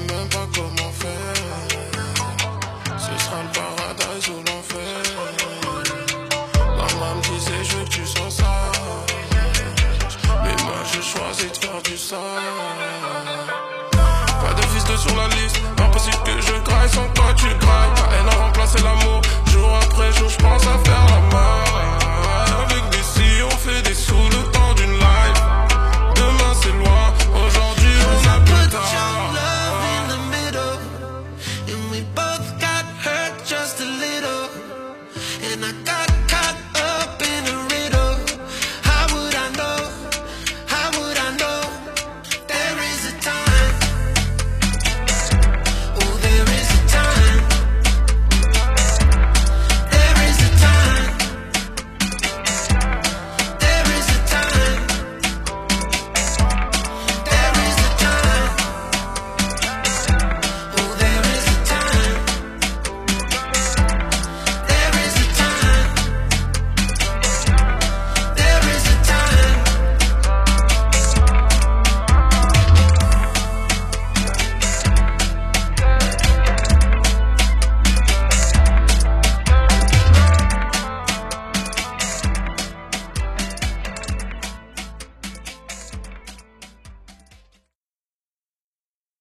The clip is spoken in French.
même pas comment faire. Ce sera le paradis ou l'enfer. Maman me disait je veux que tu sois sage, mais moi je choisis de faire du sale. Pas de fils de sur la